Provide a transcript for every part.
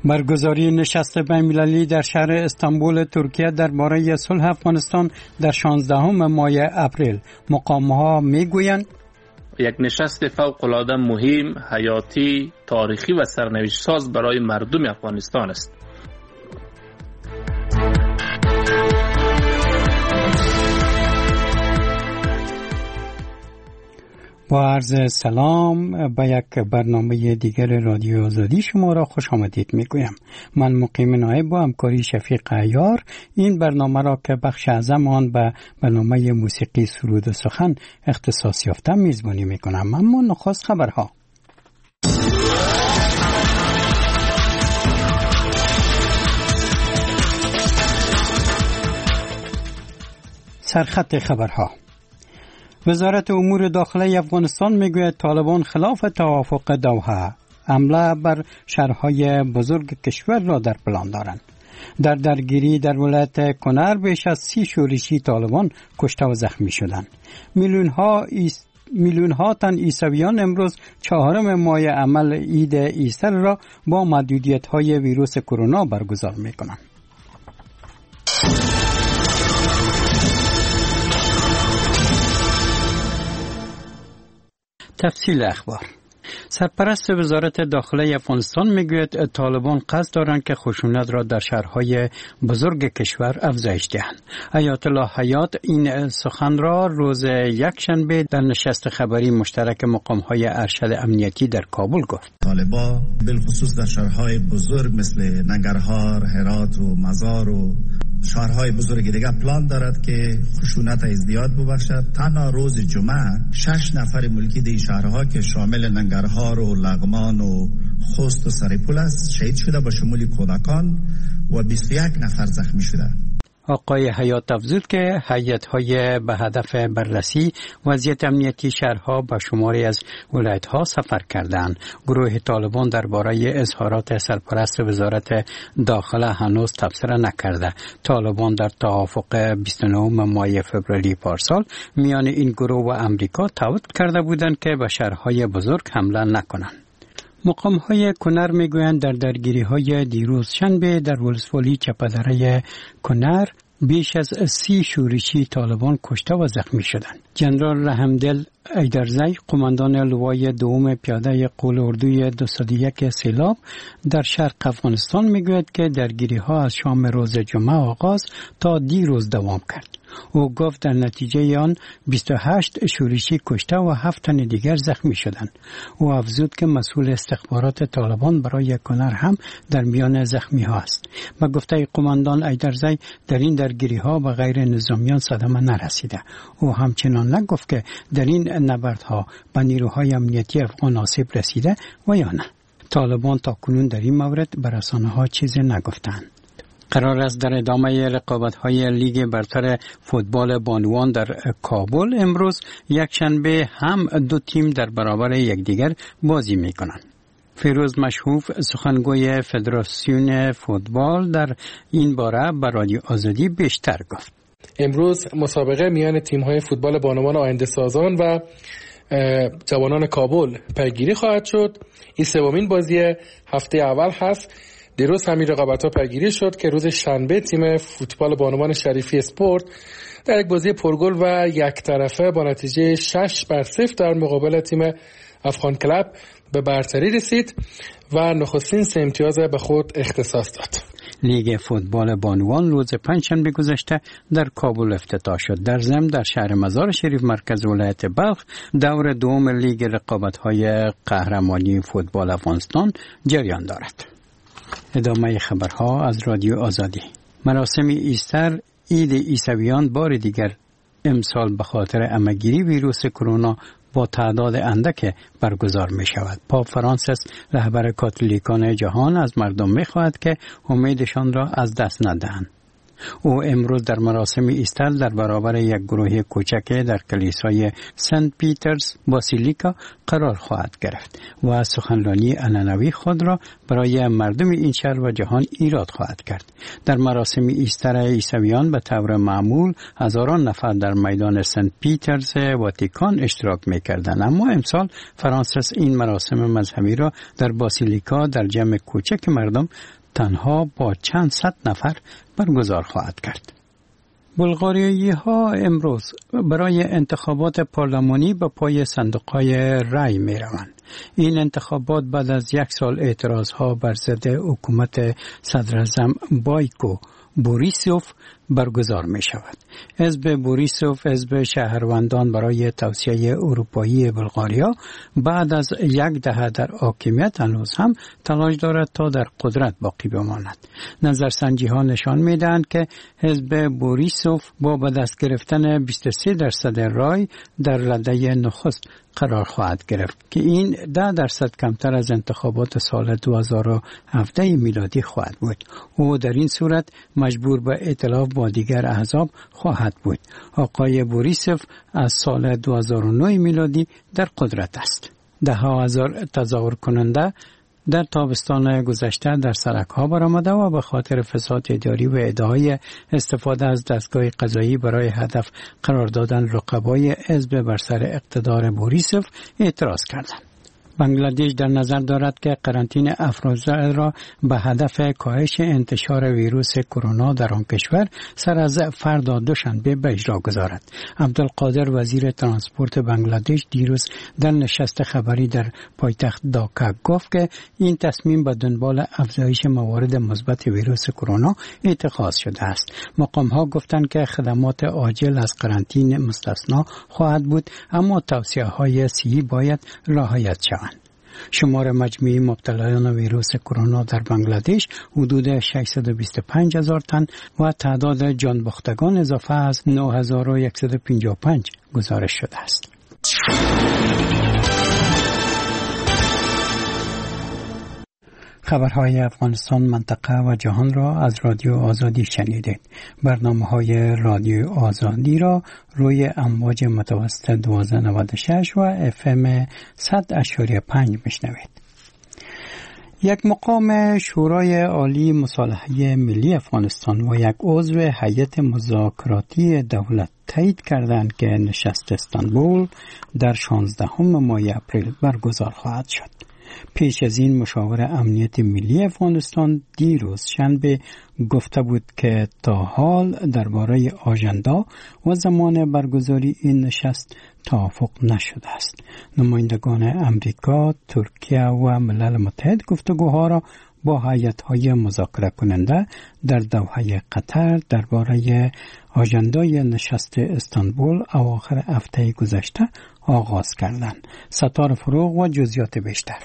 برگزاری نشست بین‌المللی در شهر استانبول ترکیه درباره صلح افغانستان در 16 ماه اپریل. مقام‌ها میگویند یک نشست فوق‌العاده مهم، حیاتی، تاریخی و سرنوشت ساز برای مردم افغانستان است. با عرض سلام به یک برنامه دیگر رادیو آزادی شما را خوش آمدید میگویم. من مقیم نایب با همکاری شفیق عیار این برنامه را که بخش اعظم آن به برنامه موسیقی سرود و سخن اختصاص یافته میزبانی میکنم. اما نخست خبرها. سرخط خبرها. وزارت امور داخلی افغانستان میگوید طالبان خلاف توافق دوحه حمله بر شهرهای بزرگ کشور را در پلان دارند. در درگیری در ولایت کنر بیش از 30 شورشی طالبان کشته و زخمی شدند. میلیون ها تن عیسویان امروز 4 ماه عمل عید ایستر را با محدودیت های ویروس کرونا برگزار میکنند. تفصیل اخبار. سرپرست وزارت داخلی افغانستان میگوید طالبان قصد دارند که خشونت را در شهرهای بزرگ کشور افزایش دهند. آیت الله حیات این سخن را روز یکشنبه در نشست خبری مشترک مقام‌های ارشد امنیتی در کابل گفت. طالبان بالخصوص در شهرهای بزرگ مثل ننگرهار، هرات و مزار و شهرهای بزرگ دیگر پلان دارد که خشونت ازدیاد ببخشد. تنها روز جمعه 6 نفر ملکی در شهرها که شامل ننگرهار و لغمان و خوست و سریپول است شهید شده با شمول کودکان و 21 نفر زخمی شده. آقای حیات افزود که هیئت‌های به هدف بررسی وضعیت امنیتی شهرها با شماری از ولایت‌ها سفر کردند. گروه طالبان درباره اظهارات سرپرست وزارت داخله هنوز تبصره نکرده. طالبان در توافق 29 ماه فوریه پارسال میان این گروه و امریکا تعهد کرده بودند که به شهرهای بزرگ حمله نکنند. مقام‌های کنر میگویند در درگیری‌های دیروز شنبه در ولسوالی چپدره کنر بیش از 30 شورشی طالبان کشته و زخمی شدند. جنرال رحمدل ایدرزی قماندان لوای دوم پیاده قول اردوی 201 سیلاب در شرق افغانستان میگوید که درگیری‌ها از شام روز جمعه آغاز تا دیروز دوام کرد. او گفت در نتیجه آن 28 شورشی کشته و 7 تن دیگر زخمی شدند. او افزود که مسئول استخبارات طالبان برای کنر هم در میان زخمی ها است. با گفته قماندان ایدرزی در این درگیری ها به غیر نظامیان صدمه نرسیده. او همچنان نگفت که در این نبردها به نیروهای امنیتی افغان آسیب رسیده و یا نه. طالبان تا کنون در این مورد به رسانه‌ها چیزی نگفتند. قرار است در ادامه رقابت‌های لیگ برتر فوتبال بانوان در کابل امروز یکشنبه هم دو تیم در برابر یکدیگر بازی می‌کنند. فیروز مشهوف سخنگوی فدراسیون فوتبال در این باره به رادیو آزادی بیشتر گفت. امروز مسابقه میان تیم‌های فوتبال بانوان آینده سازان و جوانان کابل پیگیری خواهد شد. این سومین بازی هفته اول هست. دیروز همین رقابت‌ها پیگیری شد که روز شنبه تیم فوتبال بانوان شریفی اسپورت در یک بازی پرگل و یک طرفه با نتیجه 6-0 در مقابل تیم افغان کلب به برتری رسید و نخستین 3 امتیاز به خود اختصاص داد. لیگ فوتبال بانوان روز پنجشنبه گذشته در کابل افتتاح شد. در ضمن در شهر مزار شریف مرکز ولایت بلخ دور دوم لیگ رقابت‌های قهرمانی فوتبال افغانستان جریان دارد. ادامه خبرها از رادیو آزادی. مراسم ایستر عید عیسویان بار دیگر امسال به خاطر همه‌گیری ویروس کرونا با تعداد اندک برگزار می شود. پاپ فرانسیس رهبر کاتولیکان جهان از مردم می خواهد که امیدشان را از دست ندهند. او امروز در مراسم ایستر در برابر یک گروه کوچک در کلیسای سنت پیترز باسیلیکا قرار خواهد گرفت و سخنرانی عنعنوی خود را برای مردم این شهر و جهان ایراد خواهد کرد. در مراسم ایستر عیسویان به طور معمول هزاران نفر در میدان سنت پیترز واتیکان اشتراک می‌کردند، اما امسال فرانسیس این مراسم مذهبی را در باسیلیکا در جمع کوچک مردم تنها با چند صد نفر برگزار خواهد کرد. بلغاریایی ها امروز برای انتخابات پارلمانی به پای صندوق‌های رای می روند. این انتخابات بعد از 1 سال اعتراض ها بر ضد حکومت صدراعظم بایکو بوریسوف برگزار می شود. حزب بوریسوف، حزب شهروندان برای توسعه اروپایی بلغاریا، بعد از 1 دهه در حاکمیت هنوز هم تلاش دارد تا در قدرت باقی بماند. نظرسنجی ها نشان می دهند که حزب بوریسوف با به دست گرفتن 23% رای در رده نخست قرار خواهد گرفت که این 10% کمتر از انتخابات سال 2017 میلادی خواهد بود. او در این صورت مجبور به ائتلاف با دیگر احزاب خواهد بود. آقای بوریسوف از سال 2009 میلادی در قدرت است. 10,000 تظاهر کننده در تابستان گذشته در سرک‌ها برآمده و به خاطر فساد اداری و ادعای استفاده از دستگاه قضایی برای هدف قرار دادن رقبای حزب بر سر اقتدار بوریسوف اعتراض کردند. بنگلادش در نظر دارد که قرنطینه افروزه را به هدف کاهش انتشار ویروس کرونا در آن کشور سر از فردا دوشنبه به اجرا گذارد. عبدالقادر وزیر ترانسپورت بنگلادش دیروز در نشست خبری در پایتخت داکا گفت که این تصمیم به دنبال افزایش موارد مثبت ویروس کرونا اتخاذ شده است. مقام ها گفتند که خدمات عاجل از قرنطینه مستثنا خواهد بود، اما توصیه های صحی باید رعایت شود. شمار مجموعی مبتلایان ویروس کرونا در بنگلادش حدود 625,000 تن و تعداد جان باختگان اضافه از 9155 گزارش شده است. خبرهای افغانستان، منطقه و جهان را از رادیو آزادی شنیدید. برنامه‌های رادیو آزادی را روی امواج متوسط 1296 و FM 100.5 میشنوید. یک مقام شورای عالی مصالحه ملی افغانستان و یک عضو هیئت مذاکراتی دولت تایید کردند که نشست استانبول در 16 ماه اپریل برگزار خواهد شد. پیش از این مشاور امنیت ملی افغانستان دیروز شنبه گفته بود که تا حال درباره آژاندا و زمان برگزاری این نشست توافق نشده است. نمایندگان امریکا، ترکیه و ملل متحد گفتگوها را با هیئت‌های مذاکره کننده در دوحه قطر درباره آژاندای نشست استانبول اواخر هفته گذشته آغاز کردند. ستار فروغ و جزئیات بیشتر.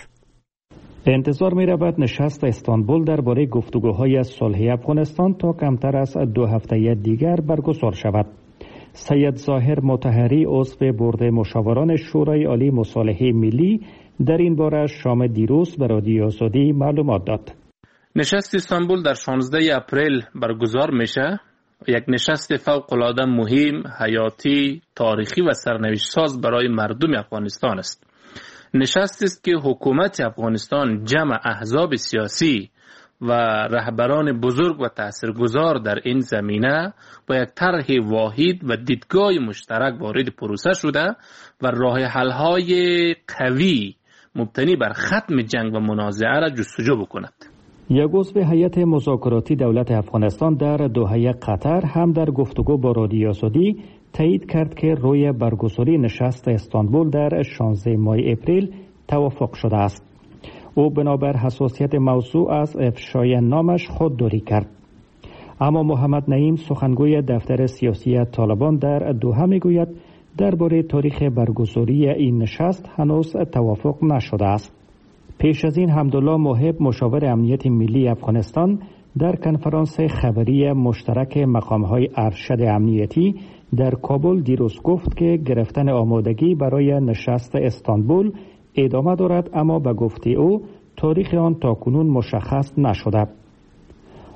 انتظار می رود نشست استانبول درباره گفتگوهای صلحی افغانستان تا کمتر از 2 هفته دیگر برگزار شود. سید ظاهر مطهری عضو بورد مشاوران شورای عالی مصالحه ملی در این باره شام دیروز به رادیو آزادی معلومات داد. نشست استانبول در 16 اپریل برگزار میشه. یک نشست فوق العاده مهم، حیاتی، تاریخی و سرنوشت ساز برای مردم افغانستان است. نشستی است که حکومت افغانستان جمع احزاب سیاسی و رهبران بزرگ و تاثیرگذار در این زمینه با یک طرح واحد و دیدگاه مشترک وارد پروسه شده و راه حل‌های قوی مبتنی بر ختم جنگ و منازعه را جستجو بکند. یک عضو هیئت مذاکراتی دولت افغانستان در دوحه قطر هم در گفتگو با رادیو آزادی تایید کرد که روی برگزاری نشست استانبول در 16 ماه اپریل توافق شده است. او بنابر حساسیت موضوع از افشای نامش خودداری کرد. اما محمد نعیم سخنگوی دفتر سیاسی طالبان در دوحه میگوید درباره تاریخ برگزاری این نشست هنوز توافق نشده است. پیش از این حمدالله موهب مشاور امنیت ملی افغانستان در کنفرانس خبری مشترک مقام‌های ارشد امنیتی در کابل دیروز گفت که گرفتن آمادگی برای نشست استانبول ادامه دارد، اما به گفته او تاریخ آن تاکنون مشخص نشده.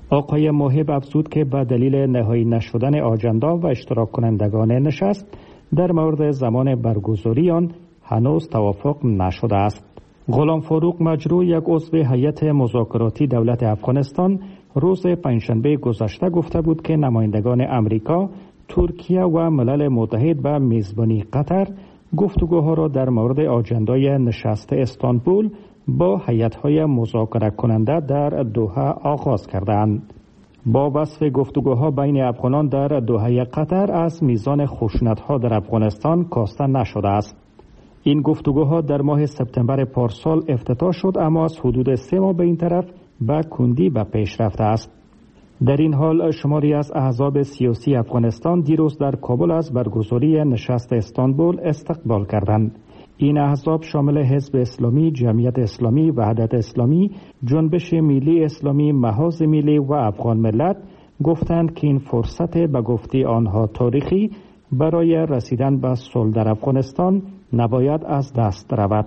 آقای موهب افزود که به دلیل نهایی نشدن آجندا و اشتراک کنندگان نشست در مورد زمان برگزاری آن هنوز توافق نشده است. غلام فاروق مجروح، یک عضو هیئت مذاکراتی دولت افغانستان، روز پنجشنبه گذشته گفته بود که نمایندگان امریکا، ترکیه و ملل متحد به میزبانی قطر گفتگوها را در مورد آجندای نشست استانبول با هیئت‌های مذاکره کننده در دوحه آغاز کردند. با وصف گفتگوها بین افغانان در دوحه قطر از میزان خشونت‌ها در افغانستان کاسته نشده است. این گفتگوها در ماه سپتامبر پارسال افتتاح شد، اما از حدود 3 ماه به این طرف به کندی به پیش رفته است. در این حال شماری از احزاب سیاسی افغانستان دیروز در کابل از برگزاری نشست استانبول استقبال کردند. این احزاب شامل حزب اسلامی، جمعیت اسلامی، وحدت اسلامی، جنبش ملی اسلامی، محاذ ملی و افغان ملت گفتند که این فرصت به گفته آنها تاریخی برای رسیدن به صلح در افغانستان نباید از دست رود.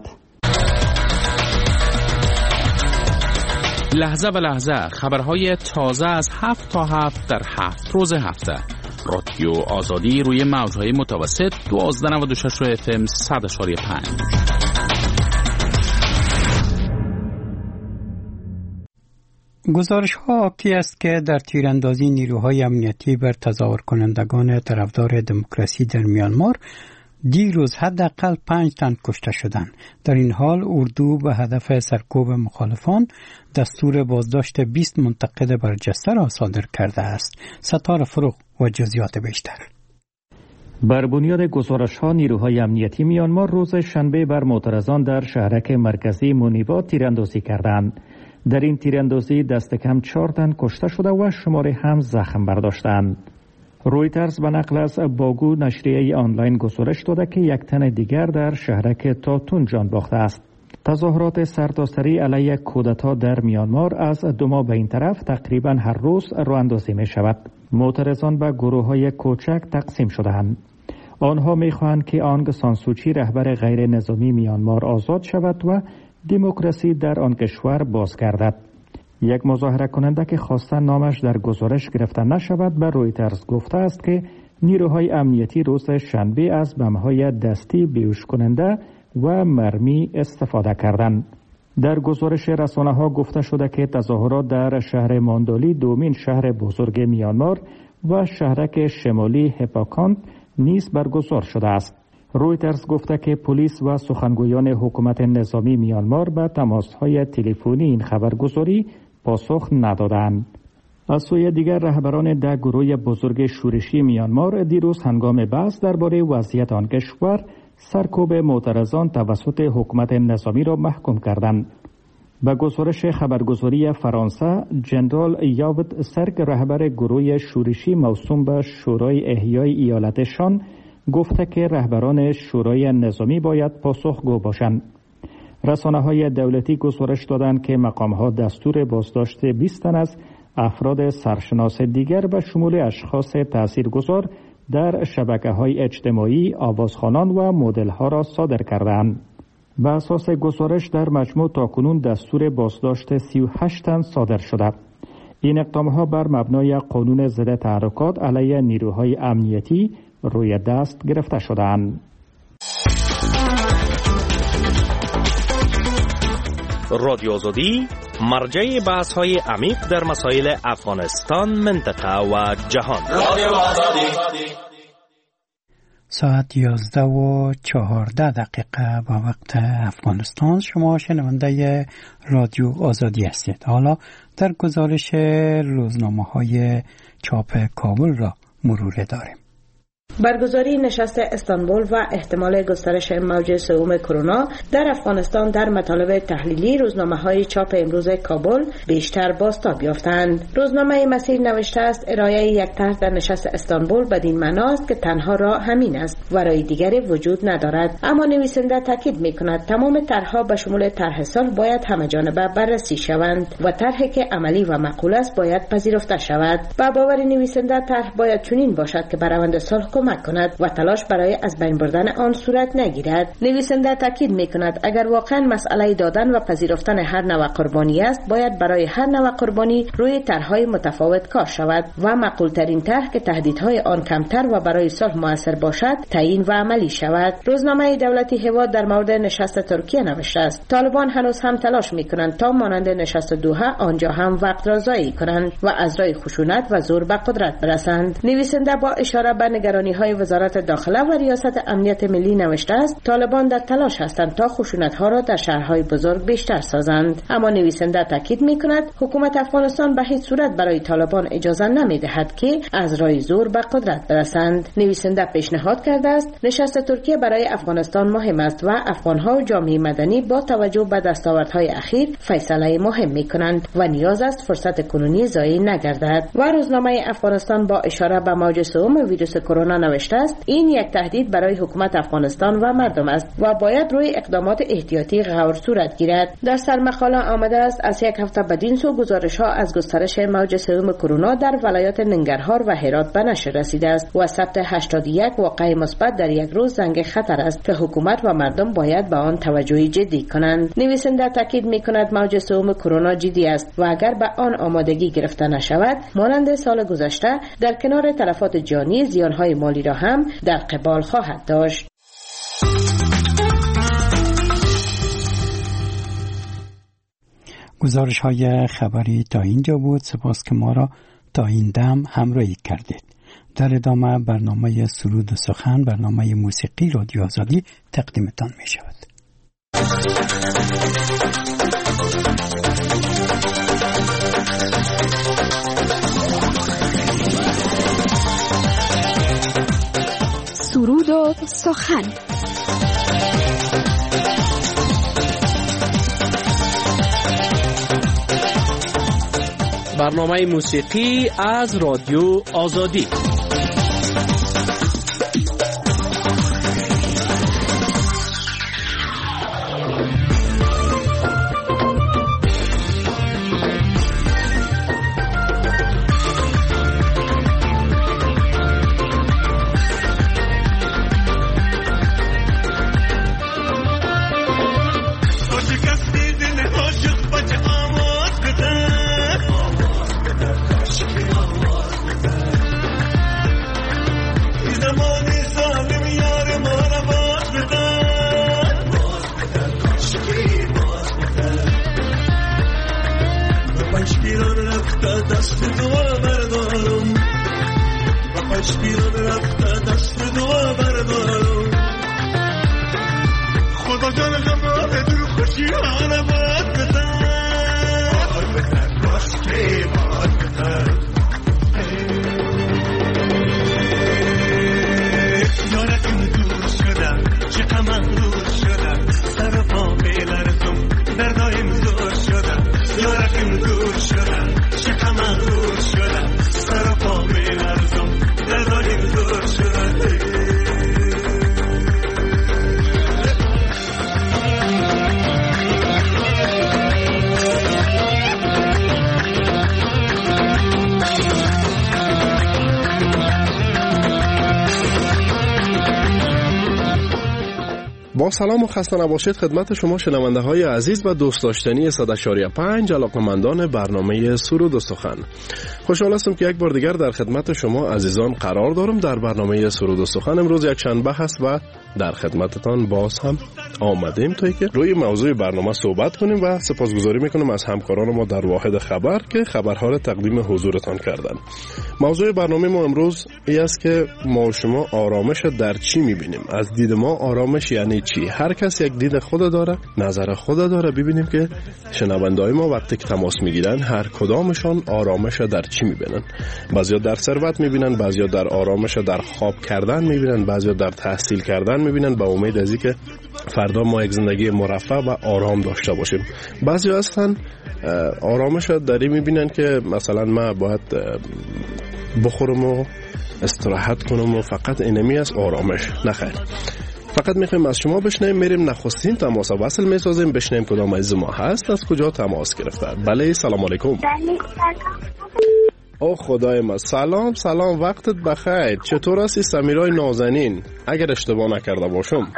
لحظه به لحظه خبرهای تازه از 7 تا 7 در 7 روز هفته. رادیو آزادی روی موجهای متوسط 1296 FM 100.5. گزارش ها حاکی است که در تیراندازی نیروهای امنیتی بر تظاهر کنندگان طرفدار دموکراسی در میانمار دیروز حداقل 5 تن کشته شدند. در این حال اردو به هدف سرکوب مخالفان دستور بازداشت 20 منتقد برجسته را صادر کرده است. ستاره فروغ و جزئیات بیشتر. بر بنیاد گزارش‌ها نیروهای امنیتی میانمار روز شنبه بر معترضان در شهرک مرکزی مونیوا تیراندازی کردند. در این تیراندازی دست کم 4 تن کشته شده و شماری هم زخم برداشتند. رویترز به نقل از باگو نشریه آنلاین گزارش داده که 1 تن دیگر در شهرک تاتون جان باخته است. تظاهرات سرتاسری علیه کودتا در میانمار از 2 ماه به این طرف تقریبا هر روز راه اندازی می شود. معترضان به گروه‌های کوچک تقسیم شده‌اند. آنها می‌خواهند که آنگ سان سوچی رهبر غیر نظامی میانمار آزاد شود و دموکراسی در آن کشور بازگردد. یک مظاهره کننده که خواستن نامش در گزارش گرفته نشود به رویترز گفته است که نیروهای امنیتی روز شنبه از بمب‌های دستی بیهوش کننده و مرمی استفاده کردند. در گزارش رسانه‌ها گفته شده که تظاهرات در شهر ماندالی، دومین شهر بزرگ میانمار، و شهرک شمالی هپاکانت نیز برگزار شده است. رویترز گفته که پلیس و سخنگویان حکومت نظامی میانمار به تماس‌های تلفنی این خبرگزاری پاسخ ندادند. از سوی دیگر رهبران 10 گروه بزرگ شورشی میانمار دیروز هنگام بحث درباره وضعیت آن کشور سرکوب معترضان توسط حکومت نظامی را محکوم کردند. به گزارش خبرگزاری فرانسه، جنرال یاوت سرک رهبر گروه شورشی موسوم به شورای احیای ایالتشان گفته که رهبران شورای نظامی باید پاسخگو باشند. رسانه‌های دولتی گزارش دادند که مقام‌ها دستور بازداشت 20 تن از افراد سرشناس دیگر به شمول اشخاص تاثیرگذار در شبکه‌های اجتماعی، آوازخوانان و مدل‌ها را صادر کردند. بر اساس گزارش در مجموع تاکنون دستور بازداشت 38 تن صادر شده. این اقدام‌ها بر مبنای قانون ضد تحرکات علیه نیروهای امنیتی روی دست گرفته شدند. رادیو آزادی مرجع بحث‌های عمیق در مسائل افغانستان، منطقه و جهان. رادیو آزادی. ساعت 11:14 با وقت افغانستان. شما شنونده رادیو آزادی هستید. حالا در گزارش روزنامه‌های چاپ کابل را مرور داریم. برگزاری نشست استانبول و احتمال گسترش موج سوم کرونا در افغانستان در مطالب تحلیلی روزنامه‌های چاپ امروز کابل بیشتر بازتاب یافتند. روزنامه مسیر نوشته است ارائه یک طرح در نشست استانبول بدین معناست که تنها راه همین است و راه دیگری وجود ندارد. اما نویسنده تاکید می‌کند تمام طرح‌ها به شمول طرح سال باید همه‌جانبه بررسی شوند و طرحی که عملی و معقول است باید پذیرفته شود. با باور نویسنده طرح باید چنین باشد که بر روند صلح کمک کند و تلاش برای از بین بردن آن صورت نگیرد. نویسنده تاکید می‌کند اگر واقعا مسئله دادن و پذیرفتن هر نوع قربانی است، باید برای هر نوع قربانی روی طرح‌های متفاوت کار شود و معقول‌ترین طرح که تهدیدهای آن کمتر و برای صلح مؤثر باشد تعیین و عملی شود. روزنامه دولتی هواد در مورد نشست ترکیه نوشته است طالبان هنوز هم تلاش می‌کنند تا مانند نشست دوحه آنجا هم وقت را ضایع کنند و از راه خشونت و زور به قدرت برسند. نویسنده با اشاره به نگرانی‌های وزارت داخله و ریاست امنیت ملی نوشته است طالبان در تلاش هستند تا خشونت‌ها را در شهرهای بزرگ بیشتر سازند. اما نویسنده تاکید می‌کند حکومت افغانستان به هیچ صورت برای طالبان اجازه نمی‌دهد که از راه زور به قدرت برسند. نویسنده پیشنهاد کرده است نشست ترکیه برای افغانستان مهم است و افغان‌ها و جامعه مدنی با توجه به دستاوردهای اخیر فیصله مهم می‌کنند و نیاز است فرصت کنونی ضایع نگردد. و روزنامه افغانستان با اشاره به موج سوم ویروس کرونا نوشته است این یک تهدید برای حکومت افغانستان و مردم است و باید روی اقدامات احتیاطی غور صورت گیرد. در سرمقاله آمده است از یک هفته بدین سو گزارش‌ها از گسترش موج سوم کرونا در ولایات ننگرهار و هرات به نشر رسیده است و ثبت 81 واقعه مثبت در یک روز زنگ خطر است که حکومت و مردم باید به آن توجه جدی کنند. نویسنده تاکید می‌کند موج سوم کرونا جدی است و اگر به آن آمادگی گرفته نشود مانند سال گذشته در کنار تلفات جانی زیان‌های مالی را هم در قبال خواهد داشت. گزارش های خبری تا اینجا بود. سپاس که ما را تا این دم همراهی کردید. در ادامه برنامه سرود و سخن، برنامه موسیقی رادیو آزادی تقدیمتان می شود. سرود و سخن. برنامه موسیقی از رادیو آزادی. با سلام و خسته نباشید خدمت شما شنونده های عزیز و دوست داشتنی 100.5 علاقمندان برنامه سرود و سخن. خوشحال هستم که یک بار دیگر در خدمت شما عزیزان قرار دارم. در برنامه سرود و سخن امروز یک شنبه هست و در خدمتتان باز هم آمدیم تا که روی موضوع برنامه صحبت کنیم و سپاسگزاری میکنم از همکاران ما در واحد خبر که خبرها را تقدیم حضورتان کردن. موضوع برنامه ما امروز این است که ما و شما آرامش در چی میبینیم. از دید ما آرامش یعنی چی؟ هر کس یک دید خود داره، نظر خود داره. ببینیم که شنونده‌های ما وقتی که تماس میگیرن هر کدامشان آرامش در چی میبینن. بعضیا در ثروت میبینن، بعضیا در آرامش در خواب کردن میبینن، بعضیا در تحصیل کردن میبینن با امید از اینکه فردا ما یک زندگی مرفه و آرام داشته باشیم. بعضیا هستن آرامش در این میبینن که مثلا ما باید بخورم و استراحت کنم و فقط اینمی از آرامش. نخیر، فقط میخوایم از شما بشنیم. میریم نخستین تماس وصل میسازیم، بشنیم کدام از ما هست، از کجا تماس گرفته. بله، سلام علیکم. او خدای من. سلام وقتت بخیر. چطور هستی سمیرای نازنین؟ اگر اشتباه نکرده باشم.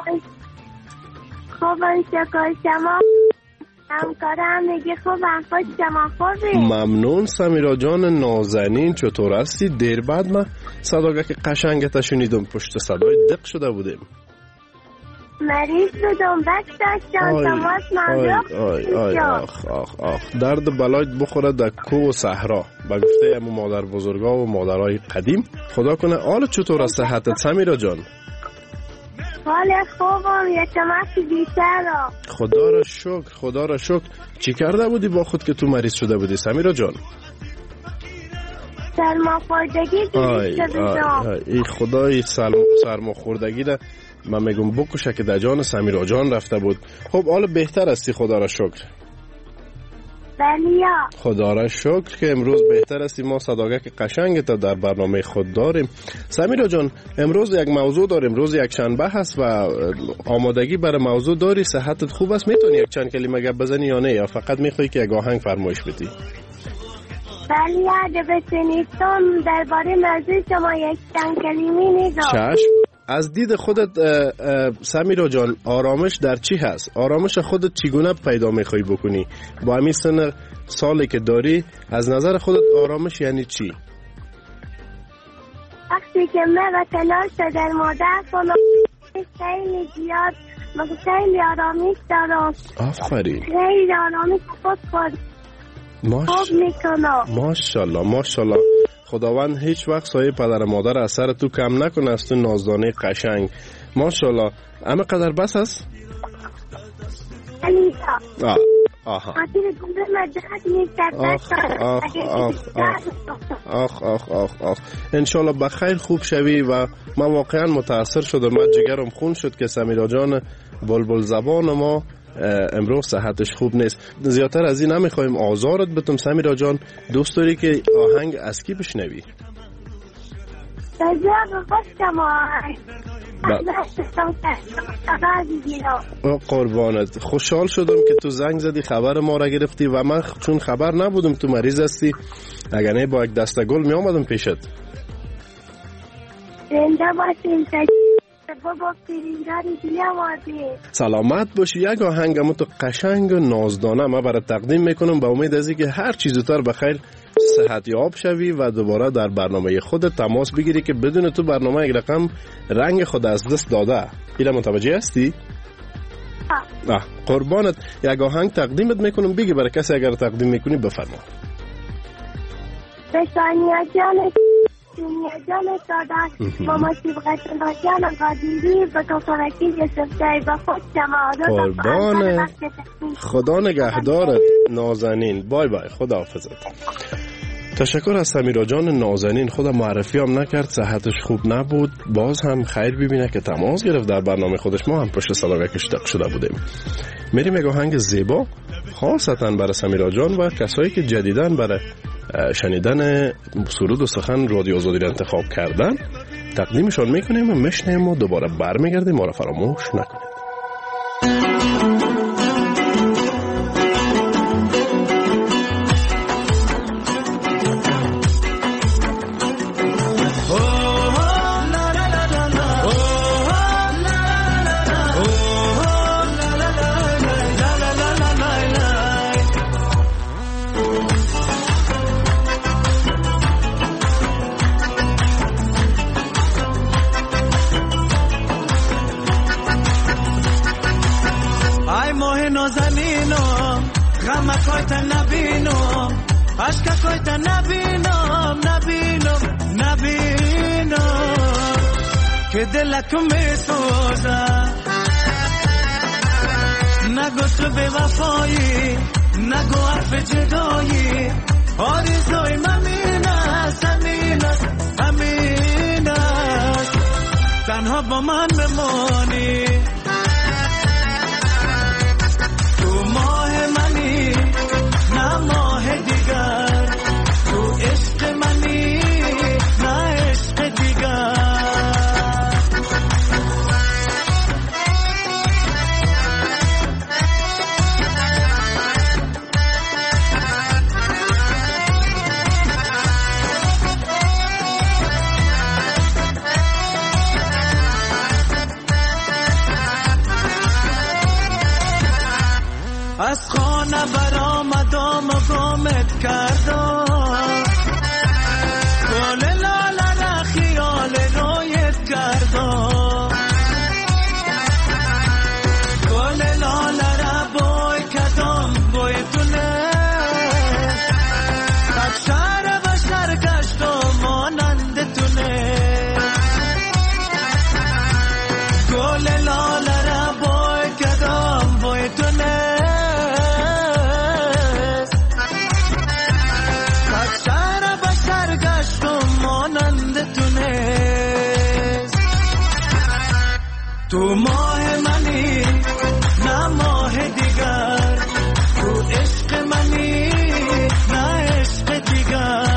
خوبم شکر شما همکارم میگه خوبم خود شما خوبی؟ ممنون سمیرا جان نازنین. چطور هستی؟ دیر بعد من صداگه که قشنگت شنیدم پشت صدای دق شده بودیم. مریض بودم بک داشتم تماس ممنون. آخ درد بلایت بخوره در کوه و صحرا به گفته امو مادر بزرگا و مادرای قدیم. خدا کنه. حال چطور است صحتت سمیرا جان؟ حال خوبم یه تماسی بیشتر. خدا را شکر. چی کرده بودی با خود که تو مریض شده بودی سمیرا جان؟ سرماخوردگی ای خدای سرماخوردگی را من میگم بکشه که در جان سمیرا جان رفته بود. خب حالا بهتر هستی خدا را شکر؟ بلیا خدا را شکر که امروز بهتر هستی. ما صداگه که قشنگ تا در برنامه خود داریم. سمیرا جان امروز یک موضوع داریم. روز یک شنبه هست و آمادگی برای موضوع داری؟ صحتت خوب است؟ میتونی یک چند کلمه گپ بزنی یا نه، یا فقط میخوای که یک آهنگ فرمایش بدی؟ بله اگه بشنیدم درباره موضوع شما یک چند کلمه میگم. چشم. از دید خودت سمیرا جان آرامش در چی هست؟ آرامش خودت چگونه پیدا میخوای بکنی؟ با همین سن سالی که داری از نظر خودت آرامش یعنی چی؟ وقتی که من و تلاش در مادر کنم خیلی زیاد خیلی آرامش دارم. آفرین. خیلی آرامش خود خوب میکنم. ماشالله. خداوند هیچ وقت سایه پدر مادر از سر تو کم نکنه. از تو نازدانه قشنگ. ماشالله. اما قدر بس هست؟ آها. آخ انشالله بخیر خوب شوی. و من واقعا متاثر شدم. من جگرم خون شد که سمیرا جان بلبل زبان ما امروز صحتش خوب نیست. زیادتر از این نمیخوایم آزارت بتم سمیرا جان. دوست داری که آهنگ از کی بشنوی؟ قربانت. خوشحال شدم که تو زنگ زدی خبر ما را گرفتی و من چون خبر نبودم تو مریض هستی اگر نه با یک دسته گل می آمدم پیشت. زنده باشین. سلامت باشی. یک آهنگمو تو قشنگ و نازدانه ما برای تقدیم میکنم به امید از اینکه هر چیز زودتر بخیر صحت یاب شوی و دوباره در برنامه خود تماس بگیری که بدون تو برنامه یک رقم رنگ خود از دست داده. اینا متوجه هستی؟ قربانت. یک آهنگ تقدیمت میکنم بگی برای کسی اگر تقدیم میکنی بفرما. بشانیا جان دنیا جان سادات ماما سیبقت جان قادیری با توفاقی یسفتای با خود شما. قربانت. خدا نگهدارت نازنین. بای خدا حافظت. تشکر از سمیرا جان نازنین. خدا معرفی هم نکرد. صحتش خوب نبود. باز هم خیر ببینه که تماس گرفت در برنامه خودش. ما هم پشت صداگهش دق شده بودیم. میریم یک آهنگ زیبا خاصتا برای سمیرا جان و کسایی که جدیداً برای شنیدن سرود و سخن رادیو آزادی را انتخاب کردن تقدیمشان میکنیم و میشنیم و دوباره برمیگردیم. ما را فراموش نکنید. که دلک می سوزه نگو تو به وفایی نگو حرف جدایی آرزوی همین است تنها با من بمانی تو ماه منی نه ماه دیگر تو عشق منی نه عشق دیگر تو ماه منی نه ماه دیگر، تو عشق منی نه عشق دیگر.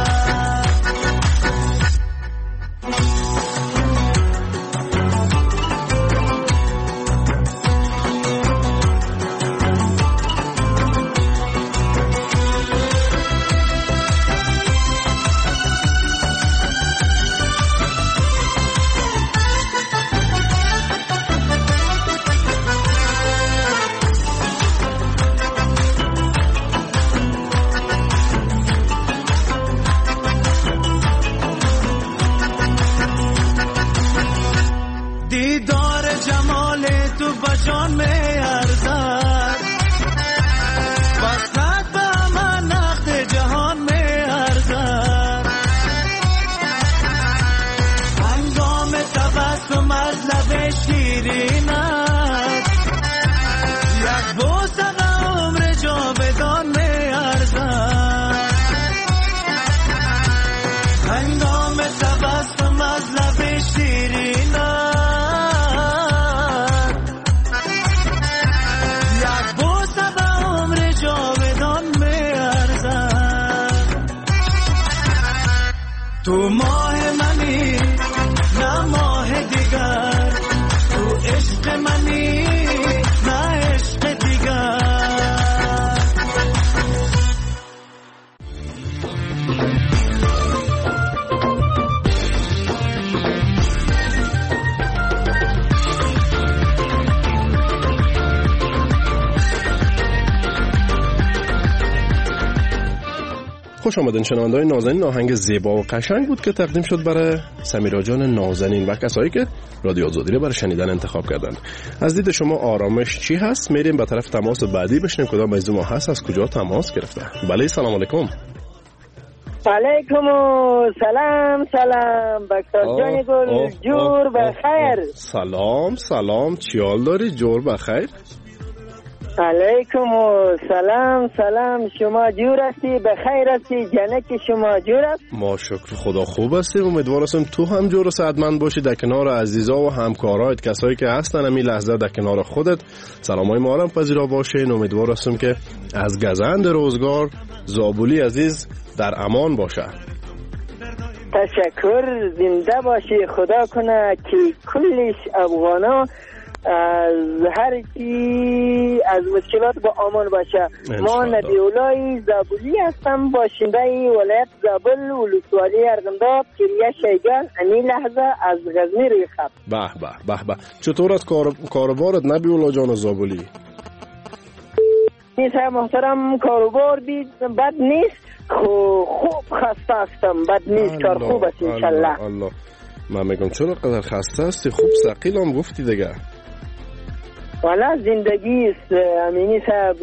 دیدار جمال تو بجان می ارزد، وصلت به من نقد جهان می ارزد. هنگام تبسم از لب شیرینت، یک بوسه به عمر جاودان می ارزد. هنگام تبسم از لب شیرینت، تو ماه منی نه ماه دیگر، تو عشق منی نه عشق دیگر. خوش آمدین شنونده‌های نازنین. آهنگ زیبا و قشنگ بود که تقدیم شد برای سمیرا جان نازنین و کسایی که رادیو آزادی رو برای شنیدن انتخاب کردند. از دید شما آرامش چی هست؟ میریم به طرف تماس بعدی بشنیم کدام از ما هست، از کجا تماس گرفته. بله سلام علیکم. علیکم سلام بکتر جان گل جور بخیر. سلام چی حال داری؟ جور بخیر. علیکم سلام شما جور هستی؟ بخیر هستی؟ جنک شما جور است؟ ما شکر خدا خوب هستیم. امیدوار هستم تو هم جور و صحتمند باشی در کنار عزیزا و همکارایت، کسایی که هستن همین لحظه در کنار خودت. سلامای ما هم پذیرا باشین. امیدوار هستم که از گزند روزگار زابولی عزیز در امان باشه. تشکر، زنده باشی. خدا کنه که کلش افغانا از هر کی از مشکلات با امان باشه. ما نبیولای زابولی هستم، باشنده ولایت زابل ولسوالی ارغنداب کریه شیگان. این لحظه از غزنی روی خط. به چطور از کاروبارت نبیولا جان زابولی؟ نیست محترم، کاروبار بید بد نیست، خوب خسته هستم. بد نیست، کار خوب است انشالله. الله من میگم چرا قدر خسته هستی؟ خوب ثقیل هم گفتی دیگه. والا زندگی است امینی صاحب.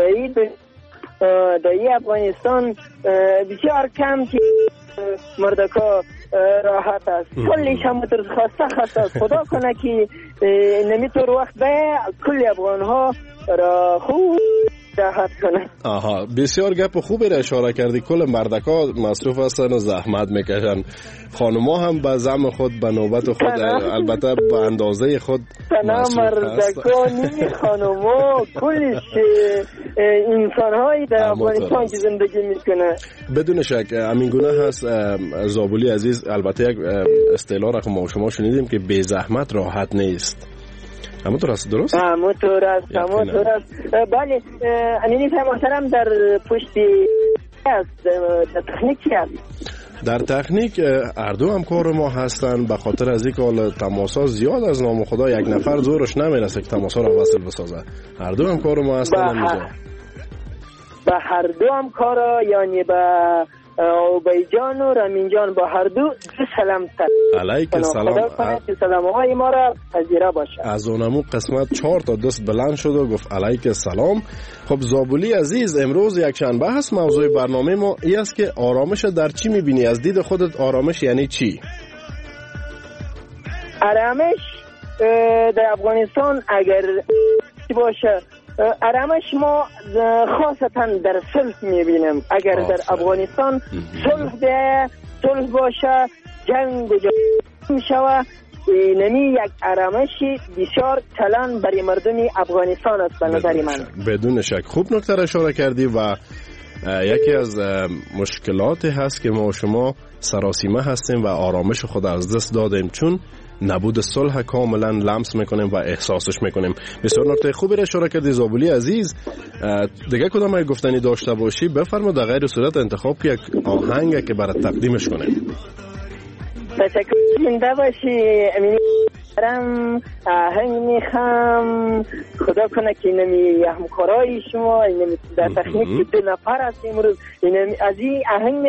دایی افغانستان بسیار کم که مردکا راحت است. کلش هم خسته است. خدا کنه که نمیطور وقت به کل افغان ها را خوب راحت کنه. آها، بسیار گپ خوبی را اشاره کردی. کل مردکا مصروف هستن و زحمت میکشن. خانوما هم به زعم خود به نوبت خود البته به اندازه خود مصروف مردکا نی خانوما کلش انسان هایی در افغانستان که زندگی میکنه. بدون شک همین گونه هست. زابولی عزیز، البته یک اصطلاح را که ما شما شنیدیم که بی زحمت راحت نیست. همونطور است، درست؟ همونطور است. بله امینی صاحب محترم، در پشتی است در تکنیکی است. در تکنیک اردو هم کار ما هستن. به خاطر از اینکه حالا تماسا زیاد از نام خدا یک نفر زورش نمیرسه که تماسا رو وصل بسازه. اردو هم کار ما هستن. به هر دو هم کارا، یعنی به عبیجان و رامینجان با هر دو سلام علیک سلام. خدا کنه که سلامهای ما را پذیرا باشه. از اونمو قسمت 4 تا دست بلند شد و گفت علیک سلام. خب زابولی عزیز، امروز یک شنبه هست. موضوع برنامه ما این است که آرامش در چی میبینی؟ از دید خودت آرامش یعنی چی؟ آرامش در افغانستان اگر باشه، آرامش ما خاصتا در صلح میبینیم. اگر در افغانستان صلح باشه، جنگ و میشوه، اینمی یک آرامش بسیار کلان برای مردم افغانستان است به نظر من. بدون شک خوب نکته را اشاره کردی و یکی از مشکلات هست که ما و شما سراسیمه هستیم و آرامش خود از دست دادیم چون نبود صلح کاملا لمس میکنیم و احساسش میکنیم. بسیار نکته خوبی را اشاره کردی زابلی عزیز. دیگه کدام اگه گفتنی داشته باشی بفرما، در غیر صورت انتخاب که یک آهنگ که برای تقدیمش کنیم. تشکر. زنده باشی. برم آهنگ میخوام خدا کنه که اینمی همکارای شما اینمی در تکنیک 2 نفر هست امروز از این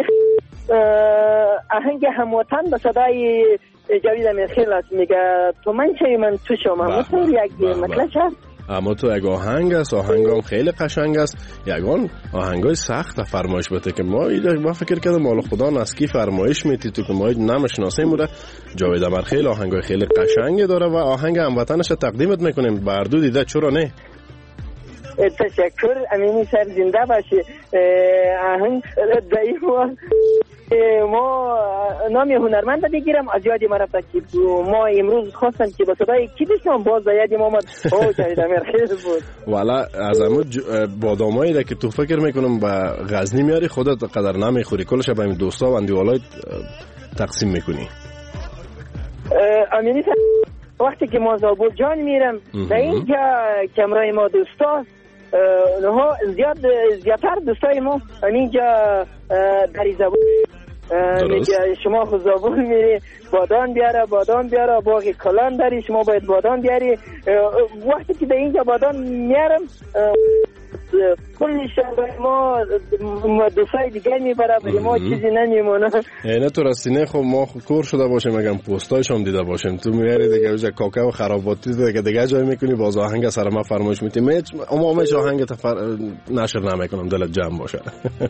آهنگ هموطن به صدای جاوید امیرخیل است. میگه تو من چه من تو شما همونطور یک مطلش هست. اما تو یک آهنگ است، آهنگام خیلی قشنگ است. یگان آهنگای سخت فرمایش بده که ما فکر کردم مال خدا نسکی فرمایش میتی تو که ما نمیشناسیم موده. جاوید امیرخیل آهنگای خیلی قشنگی داره و آهنگ هموطنش تقدیمت میکنیم. بردو دیده چرا نه؟ تشکر امینی سر زنده باشی. آهنگ دایما ما نامی هنرمند بگیرم از یادی ما رفت که ما امروز خواستم که با صدای کی بشنم باز یادی ما آمد جاوید امیرخیل بود. والا از امو بادامایی ده که تو فکر میکنم با غزنی میاری خودت قدر نمیخوری کلش با این دوستا و اندیوالای تقسیم میکنی. امینی وقتی که ما زابل جان میرم در اینجا کمرای ما دوستا نها زیادتر دوستای ما اینجا در زابل میگه شما خود زابل میری بادام بیاره باغ کلان داری شما باید بادام بیاری. وقتی که در اینجا بادام میارم کلی شهر ما دوستای دیگر میبره برای ما چیزی نمیمونه. اینه تو رستینه خب ما کور شده باشیم اگم پستایش هم دیده باشیم تو میاری دیگه وجه کاکا و خراباتی دیگه جای میکنی باز آهنگ سر ما فرمایش میتی اما همه آهنگ نشر نمیکنم دلت جمع باشه.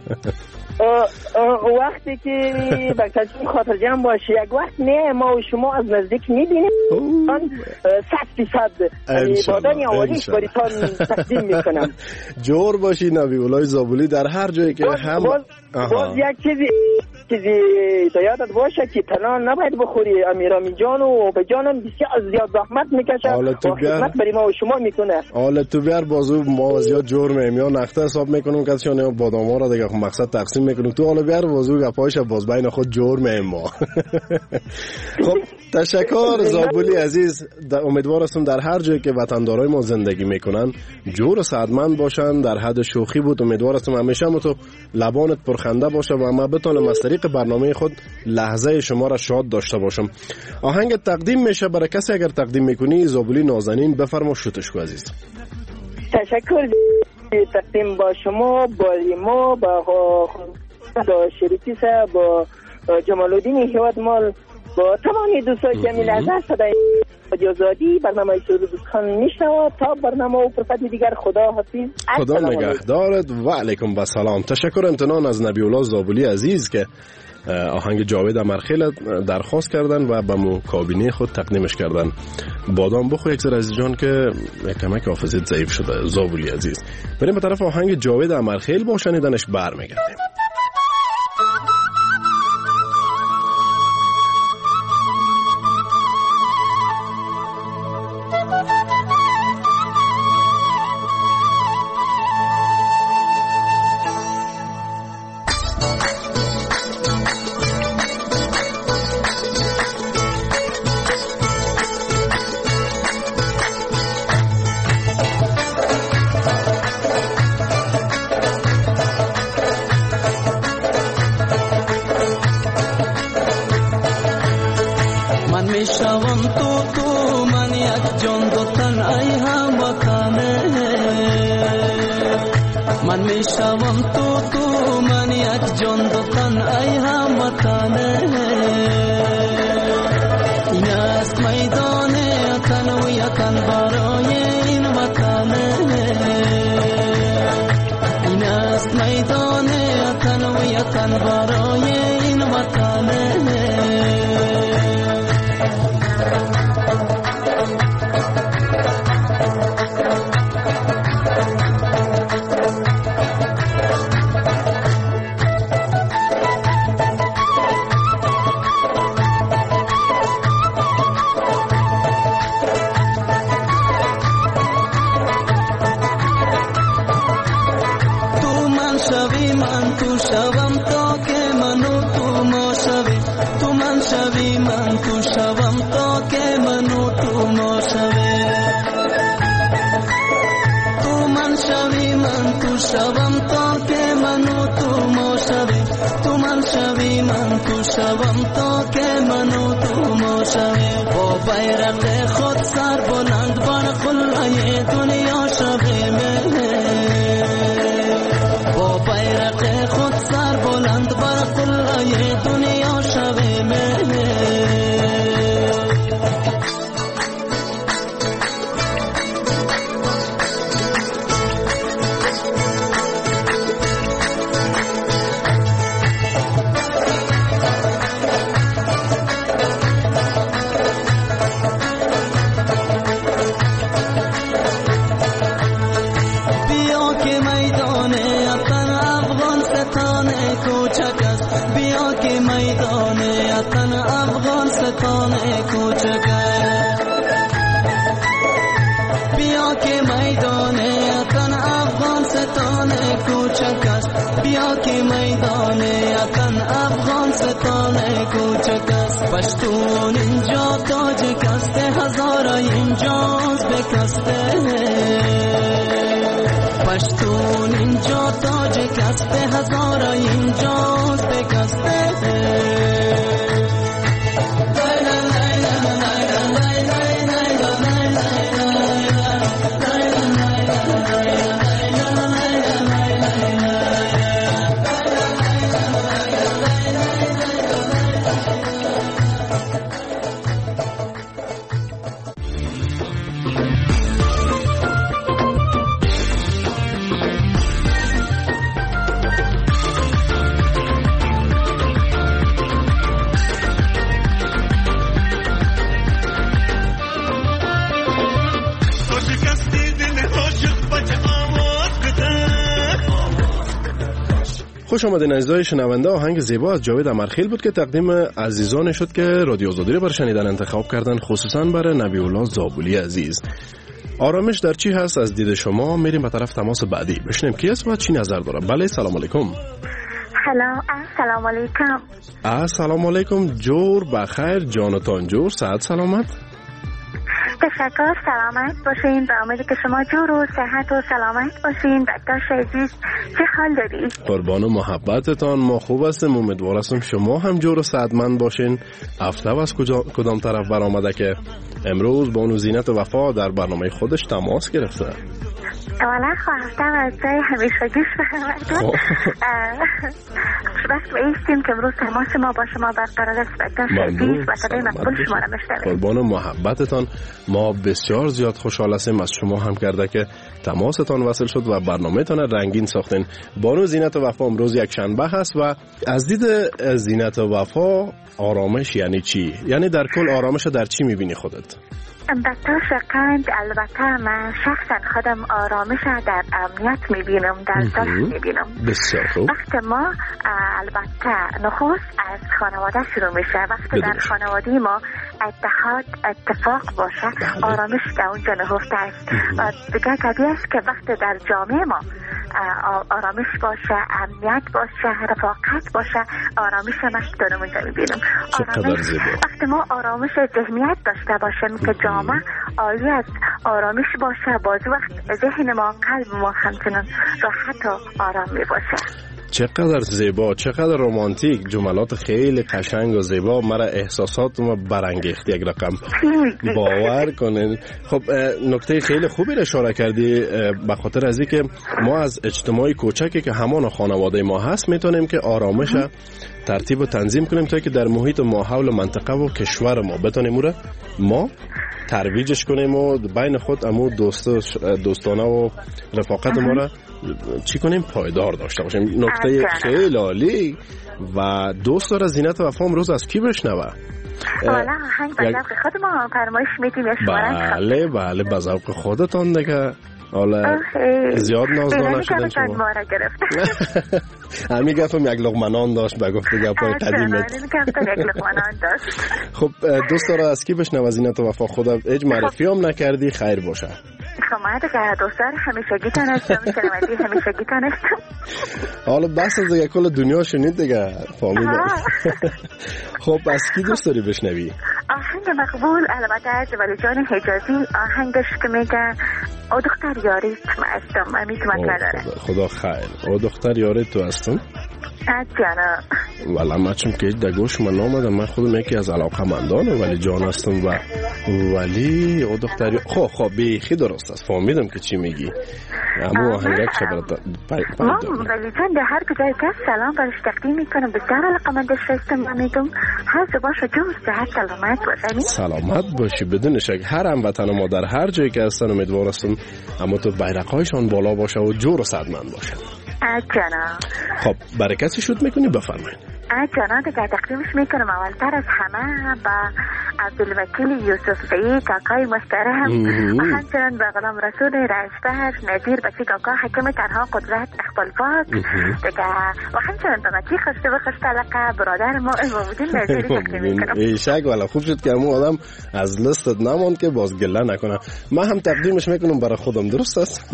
وقتی که بکتون خاطر جمع باشه یک وقت نه ما و شما از نزدیک میبینیم 100% بادانی اولیش باری تا تقدیم میکنم. جور باشی نبیولای زابلی در هر جایی که هم باز یک چیزی یادت باشه که تنها نباید بخوری. امیرامی جان و به جانم بسیار زیاد زحمت میکشه و خدمت برای ما و شما میکنه. حالا تو بیار بازو ما زیاد جور میم یا نخته حساب میکنم که شما بادام ها را دیگه مقصد تقسیم میکنم تو حالا بیار بازو گپایش باز بین خود جور میم ما. خب تشکر زابلی عزیز. امیدوار هستم در هر جایی که وطندارای ما زندگی میکنن جور و سعادتمند باشن. در حد شوخی بود. امیدوار هستم همیشه تو لبانت پرخنده باشه و ما بتونم از طریق برنامه خود لحظه شما را شاد داشته باشم. آهنگ تقدیم میشه برای کسی اگر تقدیم میکنی زابلی نازنین بفرما شوتش کو عزیز. تشکر. تقدیم با شما با لیمو با شریکی با جمال الدین هیواد مال با تمامی دوستای که میلحظه صدای آزادی برنامه سرود دوستان میشنواد تا برنامه و فرصت دیگر. خدا حافظ. خدا نگهدارت و علیکم و سلام. تشکر امتنان از نبی الله زابلی عزیز که آهنگ جاوید امیرخیل درخواست کردن و به مو کابینه خود تقدیمش کردن. بادام بخو یک سر عزیز جان که کمک حافظت ضعیف شده زابلی عزیز. بریم به طرف آهنگ جاوید امیرخیل با شنیدنش برمیگردیم. شوم تا که من و تو ما شویم، تو من شوی من تو شوم تا که من و تو ما شویم. با بیرق خود سر بلند بر قلعه دنیا شویم، با بیرق خود سر بلند بر قلعه دنیا شویم. پشتون اینجا تاج کسته، هزارا اینجاز بکسته. پشتون اینجا تاج کسته، هزارا اینجاز بکسته. خوش آمدین عزیزای شنونده. آهنگ زیبا از جاوید امرخیل بود که تقدیم عزیزان شد که رادیو آزادی رو بر شنیدن انتخاب کردن، خصوصا برای نبی الله زابولی عزیز. آرامش در چی هست از دید شما؟ میریم به طرف تماس بعدی بشنیم کی است و چی نظر داره. بله سلام علیکم. سلام علیکم. السلام علیکم. جور بخیر جانتان جور، صحت سلامت. تشکر، سلامت باشین. به امید که شما جور و صحت و سلامت باشین. بکتاش عزیز چه حال داری؟ قربان و محبتتان، ما خوب هستیم. امیدوار هستم شما هم جور و صحتمند باشین. هفته از کدام طرف برآمده که امروز بانو زینت و وفا در برنامه خودش تماس گرفته؟ اولا خواستم از جای همیشگیش بخواهد خوشبخت بایستیم که امروز تماس ما با شما برقرار است. بکتاش عزیز و صدای مقبول شما را مشنویم. قربان و محبتتان، ما بسیار زیاد خوشحال هستیم از شما هم کرده که تماستان وصل شد و برنامه تان رنگین ساختین. بانو زینت و وفا امروز یک شنبه هست و از دید زینت و وفا آرامش یعنی چی؟ یعنی در کل آرامش در چی میبینی خودت؟ بطور شکند البته من شخصا خودم آرامش در امنیت میبینم، در داشت میبینم. بسیار خوب. وقت ما البته نخست از خانواده شروع میشه. وقتی در خانواده ما اتفاق باشه آرامش در اونجا نهفته است. و دیگه طبیعی است که وقتی در جامعه ما آرامش باشه، امنیت باشه، رفاقت باشه، آرامش ما در اونجا میبینم. وقتی ما آرامش ذهنیت داشته باشیم که جامعه عالی از آرامش باشه، باز وقت ذهن ما، قلب ما همچنان راحت و آرام می باشه. چقدر زیبا، چقدر رومانتیک، جملات خیلی قشنگ و زیبا. مرا احساسات ما برانگیخت یک رقم. باور کنین. خب نکته خیلی خوبی را اشاره کردی، به خاطر از اینکه ما از اجتماعی کوچکی که همان خانواده ما هست میتونیم که آرامش ترتیب و تنظیم کنیم تا که در محیط ما حول منطقه و کشور ما بتونیم ما ترویجش کنیم و بین خود امو دوستانه و رفاقت ما را چی کنیم پایدار داشته باشیم. نکته خیلی عالی. و دوست داره زینت و وفا امروز از کی بشنوه؟ والا آهنگ به ذوق خود ما فرمایش میدیم یا شما؟ بله به ذوق خودتان دیگه. حالا زیاد نازدار نشدن شما. همین گفتم یک لقمه نان داشت به گفته گپای قدیمت. خب دوست داره از کی بشنوه زینت و وفا؟ خودت هیچ معرفی هم نکردی، خیر باشه. خب ما دیگه دوستان همیشگیتان هستم، شنونده همیشگیتان هستم. حالا بس دیگه کل دنیا شنید دیگه، فهمیدم. خب از کی دوست داری بشنوی؟ آهنگ مقبول البته از ولی جان حجازی، آهنگش که میگه او دختر یاریت ما هستم، امیت مطلع داره. خدا خیر. او دختر یاریت تو هستم؟ جانا والا ما چون که در گوش من آمدم، من خودم یکی از علاقه مندان ولی جان هستم و ولی او دختری خب بیخی درست است، فهمیدم که چی میگی. اما آهنگک چه برات ولی جان در هر کجای که سلام برش تقدیم میکنم، بسیار علاقه مندش هستم و میگم هر باشه جور صحت سلامت باشی. سلامت باشی بدون شک. هر هموطن ما در هر جایی که هستن امیدوار هستم اما تو بیرقهایشان بالا باشه و جور و صحتمند باشه. جانا خب برای کسی شد میکنی بفرمایید. جانا دیگه تقدیمش میکنم اولتر از همه با عبدالوکیل یوسف بی کاکای محترم و همچنان به غلام رسول رشتهر نظیر بچی کاکا حکم تنها قدرت اقبال پاک دیگه و همچنان به مچی خشته و خشته لقه برادر ما امامودین نظیری تقدیم میکنم. ای شک والا خوب شد که امو آدم از لستت نماند که باز گله نکنه. من هم تقدیمش میکنم برای خودم، درست است؟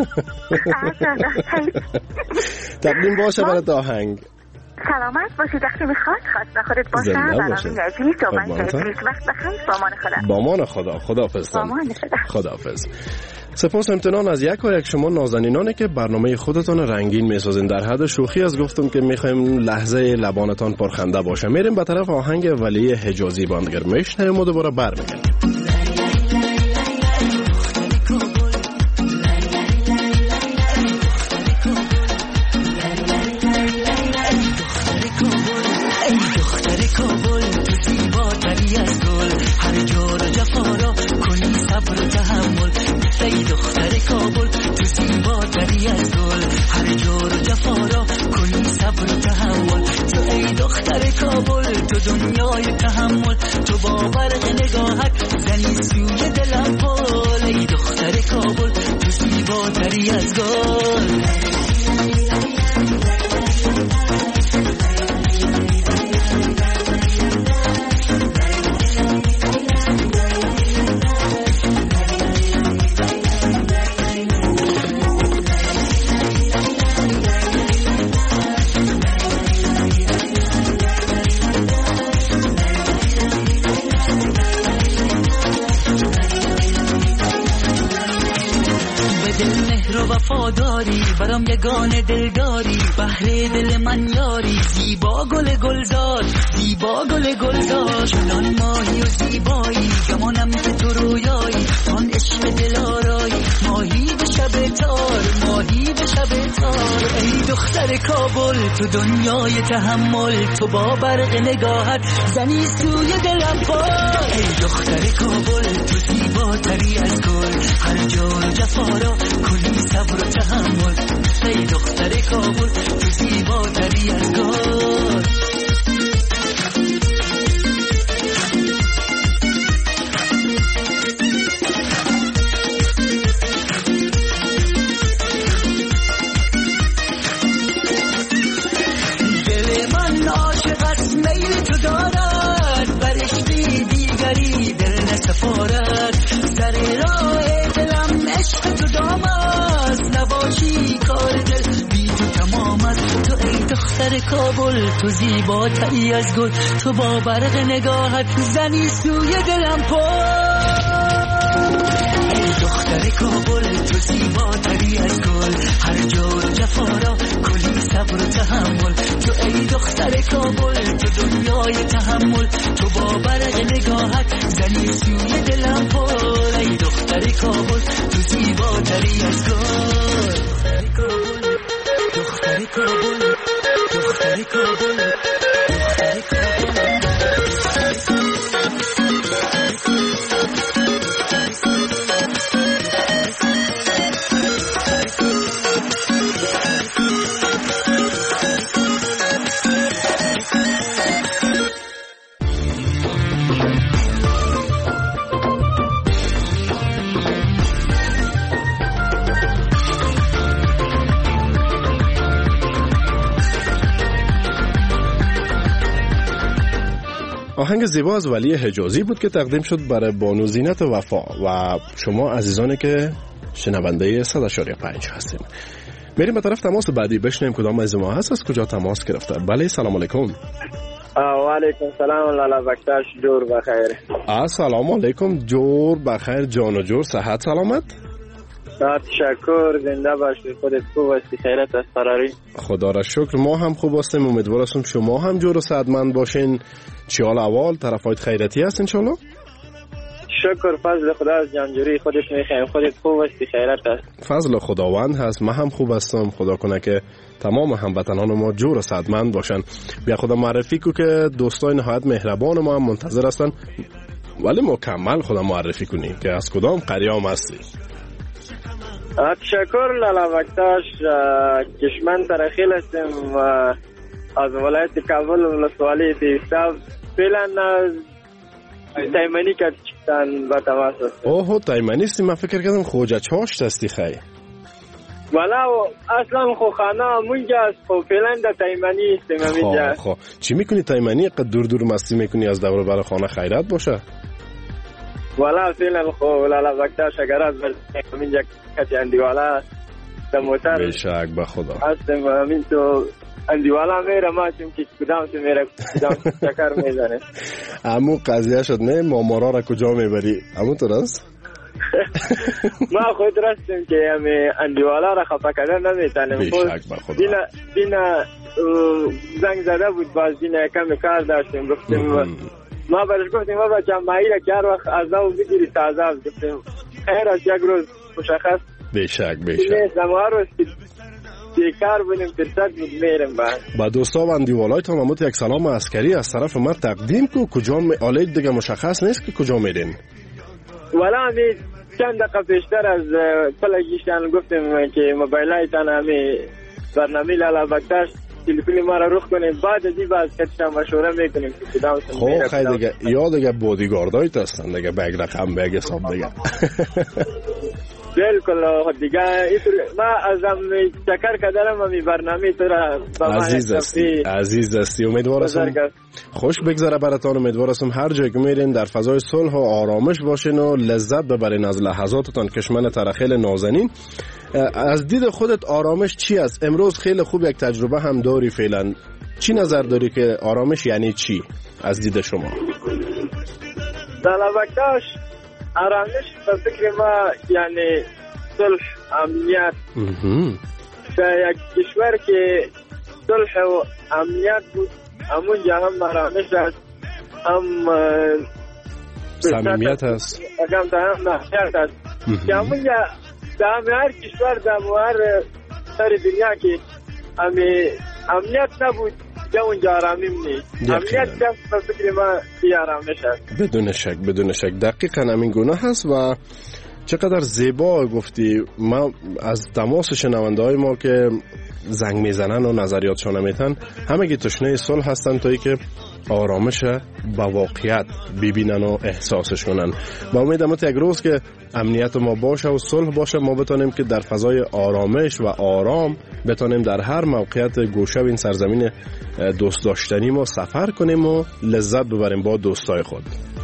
تقدیم باشه برای آهنگ. سلامت باشید، وقتی میخواد خواست خودت باشه برنامه عزیز و من عزیز وقت بخیر. با امان خدا. خداحافظ. خداحافظ. سپاس امتنان از یک و یک شما نازنینانه که برنامه خودتان رنگین میسازین. در حد شوخی از گفتم که میخوایم لحظه لبانتان پرخنده باشه. میریم به طرف آهنگ ولی حجازی باندگر میشنویم و دوباره برمیگردیم. تو دنیای تحمل، تو با برق نگاهت زنی سوی دلم پل. ای دختر کابل تو زیباتری از گل. وفاداری برام یگانه دلداری، بهر دل من یاری، زیبا گل گلزار، زیبا گل گلزار. چنان ماهی و زیبایی، گمانم که تو رویایی، آن عشق دلارایی، ماهی به شب تار، ماهی به شب تار. ای دختر کابل تو دنیای تحمل، تو با برق نگاهت زنی سوی دلم پای. ای دختر کابل تو زیباتری از گل، هر جور جفارا کلی صبر و تحمل. ای دختر کابل تو زیباتری از گل. دل من عاشق است میل تو دارد، بر عشقی دیگری دل نسپارد. سر راه دلم عشق تو دام است، نباشی کار دل بی تو تمام است. تو ای دختر کابل تو زیباتری از گل، تو با برق نگاهت زنی سوی دلم پل. ای دختر کابل تو زیباتری از گل، هر جور جفارا کلی صبر و تحمل. تو ای دختر کابل تو دنیای تحمل، تو با برق نگاهت زنی سوی دلم پل. ای دختر کابل تو زیباتری از گل. دختر کابل، دختر کابل، دختر کابل. آهنگ زیبا از ولی حجازی بود که تقدیم شد برای بانو زینت وفا و شما عزیزانی که شنونده 100.5 هستیم. میریم به طرف تماس بعدی بشنیم کدام از ما هست، از کجا تماس گرفته. بله سلام علیکم. و علیکم سلام لالا بکتاش، جور بخیر. السلام علیکم، جور بخیر جان و جور، صحت سلامت؟ تشکر، زنده باشی، خودت خوب هستی، خیرت است فراری؟ خدا را شکر، ما هم خوب هستیم، امیدوار هستم شما هم جور و صحتمند باشین. چی حال احوال؟ طرفایت خیرتی هست انشالله؟ شکر، فضل خدا از جانجوری، خودت میخوایم، خودت خوب هستی، خیرت است؟ فضل خداوند هست، من هم خوب هستم، خدا کنه که تمام هموطنان ما جور و صحتمند باشن. بیا خدا معرفی کو که دوستای نهایت مهربان ما هم منتظر هستن، ولی مکمل خدا معرفی کنی که از کدام قریام هستی. تشکر لالا بکتاش، کشمن ترخیل هستیم از ولایت کابل، ولسوالی تیستاب. فعلا تایمانی که چکتن با تماس هستیم. اوه تایمانی هستی، من فکر کردم خوجه چاشت هستی خیلی. والا اصلا خو خانه منجا است، خو فعلا در تایمانی هستیم همینجا. خب چی میکنی تایمانی؟ قد دور دور مستی میکنی از دور بر خانه خیرت باشه؟ والا فعلا خو لالا بکتاش اگر از همینجا کتی اندیوالا در موتر بشک به خدا هستیم، همین تو اندیوالا میره، ما چون که کدام تو میره کدام چکر میزنه. امو قضیه شد نه مامارا را کجا میبری؟ امو تو راست؟ ما خود راستیم که همین اندیوالا را خفا کردن نمیتنیم. بشک به خدا دینا زنگ زده بود، باز دینا کمی کار داشتیم، گفتیم ما برش گفتیم ما بچه مایی را که هر وقت از او بگیری تازه از گفتیم خیر از یک روز مشخص. بشک زمان روز که بیکار بودیم فرصت بود میرم با دوستا و اندیوالای تا مموت یک سلام عسکری از طرف ما تقدیم کو. کجا آله دیگه مشخص نیست که کجا میرین؟ والا همی چند دقیقه پیشتر از پلگیشتن گفتیم که موبایلایتان همی برنامه لالا بکتاش تلفنی ما را روخ کنیم، بعد از این باز کتشم مشوره میکنیم که کدام سن میره. خب خیلی دیگه یا دیگه بودیگاردایت هستن دیگه، بگ رقم بگ حساب دیگه. بالکل دیگه ما ازم چکر کردم همی برنامه تو را عزیز هستی. امیدوار هستم خوش بگذره براتان، امیدوار هستم هر جایی که میرین در فضای صلح و آرامش باشین و لذت ببرین از لحظاتتان. کشمن ترخیل نازنین، از دید خودت آرامش چی است؟ امروز خیلی خوب یک تجربه هم داری فعلا، چی نظر داری که آرامش یعنی چی از دید شما؟ دلبکتاش آرامش به فکر ما یعنی صلح، امنیت. در یک کشور که صلح و امنیت بود همونجا هم آرامش است، هم صمیمیت هست، هم نحیت است که همونجا در هر کشور در هر سر دنیا که امنیت نبود که اونجا آرامیم نیست. امنیت به فکر ما یه آرامش است. بدون شک دقیقا همین گونه هست. و چقدر زیبا گفتی. ما از تماس شنونده های ما که زنگ میزنن و نظریاتشون میتن همه تشنه صلح هستن تا ای که آرامش با واقعیت ببینن و احساسش کنن. با امیدم یک روز که امنیت ما باشه و صلح باشه، ما بتونیم که در فضای آرامش و آرام بتونیم در هر موقعیت گوشه و این سرزمین دوست داشتنی ما سفر کنیم و لذت ببریم با دوستای خود.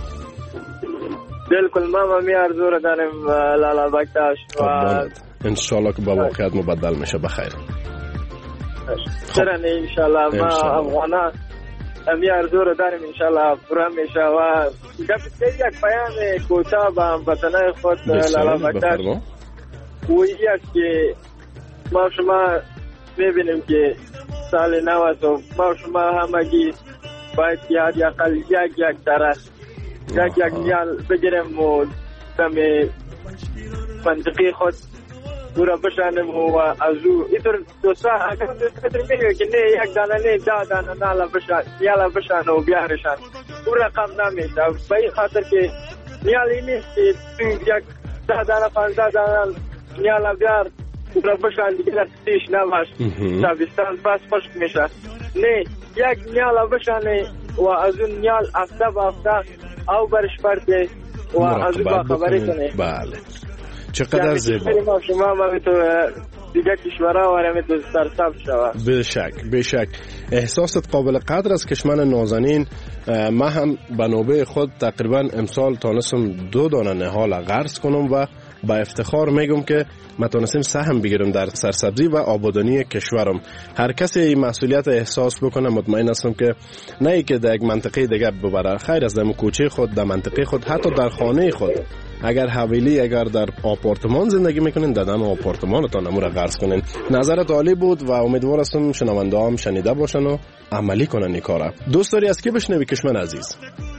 بالکل ما می آرزو را داریم لالا بکتاش و انشالله که با واقعیت مبدل میشه. بخیر چرا نه انشالله ما افغانا می آرزو را داریم انشالله پورا میشه. و یک پیام کوتاه با هموطنان خود لالا بکتاش وی است که ما شما میبینیم که سال نو است و ما شما همگی باید که حداقل یک طرح یک نیال بگیریم و دم منطقی خود پورا بشانیم و از او اینطور دوستا اگر میگه که نه یک دانه نه دا دانه نیالا بشان و بیارشان او رقم نمیشه. به این خاطر که نیالی نیست که یک 10 دانه 15 دانه نیالا بیار پورا بشان دیگه دستیش نباش تابستان پس خشک میشه. نه یک نیالا بشانه و از اون نیال هفته با هفته او برش پرده و از او با خبری کنه. بله چقدر زیبا. شما ما تو دیگه کشورها ورم تو سرسبز شود. بشک احساست قابل قدر است کشمن نازنین. ما هم به نوبه خود تقریبا امسال تانستم 2 دانه نهال غرس کنم و با افتخار میگم که ما تونستیم سهم بگیرم در سرسبزی و آبادانی کشورم. هر کسی این مسئولیت احساس بکنه مطمئن هستم که نه ای که در یک منطقه دیگه ببره، خیر از در کوچه خود، در منطقه خود، حتی در خانه خود، اگر حویلی، اگر در آپارتمان زندگی میکنین دادن آپارتمانتان امور قرض کنین. نظرت عالی بود و امیدوار هستم شنونده هم شنیده باشن و عملی کنن این کارا. دوست داری از کی بشنوی کشمن عزیز؟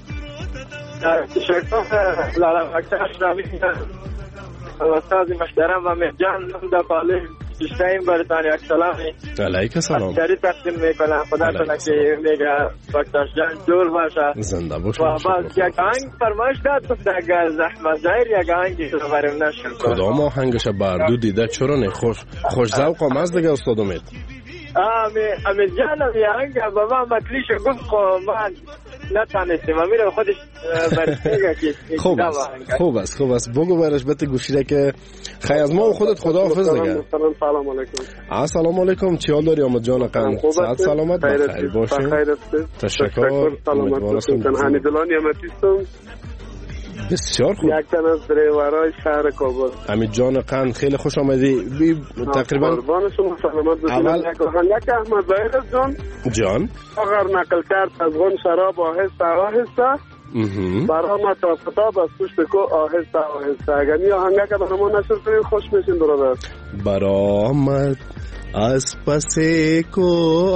استاد محترم و مهجان در پالی بیشترین برتان یک سلامی علیک سلام اشتری تقدیم میکنم. خدا کنه که میگه دکتر جان جور باشه زنده باشه. و باز یک آهنگ فرمایش داد بود در زحمت ظاهر یک آهنگی رو بریم نشن. کدام آهنگش بردو دیده چرا نه خوش ذوق و مزه دیگه استاد امید. امید جانم یه آهنگ بابا مطلیشو گفت من نتانستیم امیره خودش برسیگه که خوب است بگو برش بته گوشیده که خیلی از ما و خودت خداحافظ دیگه. سلام علیکم. السلام علیکم. چی حال داری آمد جان قند؟ صحت سلامت بخیر باشین. تشکر. امیدوار هستم. حمیدالله نعمتی هستم. بسیار خوب. یک تن از دریورای شهر کابل. امید جان قند خیلی خوش آمدی. تقریبا قربان شما سلامت باشید. یک احمد ظاهر جان اگر نقل کرد از غن شراب آهسته آهسته برام تا فتاب از پشت کو آهسته آهسته. اگر این آهنگه که برام نشر کنید خوش میشین برادر. برآمد از پس کو